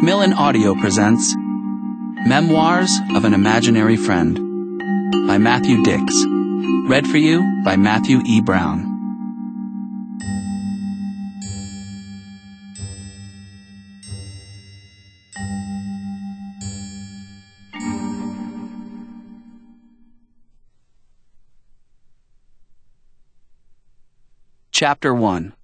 Macmillan Audio presents Memoirs of an Imaginary Friend by Matthew Dix. Read for you by Matthew E. Brown. Chapter 1.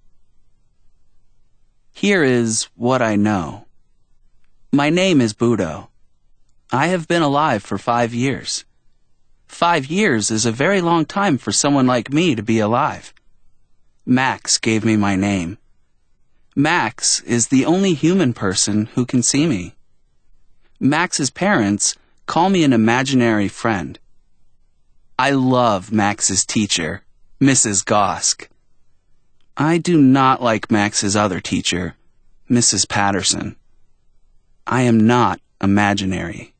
Here is what I know. My name is Budo. I have been alive for 5 years. 5 years is a very long time for someone like me to be alive. Max gave me my name. Max is the only human person who can see me. Max's parents call me an imaginary friend. I love Max's teacher, Mrs. Gosk. I do not like Max's other teacher, Mrs. Patterson. I am not imaginary.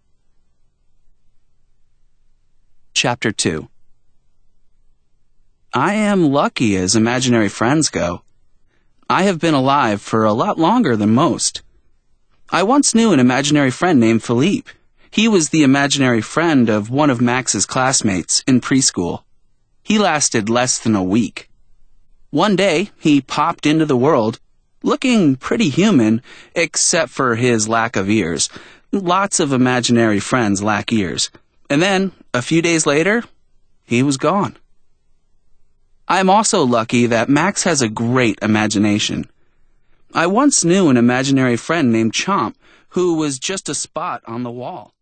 Chapter 2. I am lucky as imaginary friends go. I have been alive for a lot longer than most. I once knew an imaginary friend named Philippe. He was the imaginary friend of one of Max's classmates in preschool. He lasted less than a week. One day, he popped into the world, looking pretty human, except for his lack of ears. Lots of imaginary friends lack ears. And then, a few days later, he was gone. I am also lucky that Max has a great imagination. I once knew an imaginary friend named Chomp, who was just a spot on the wall.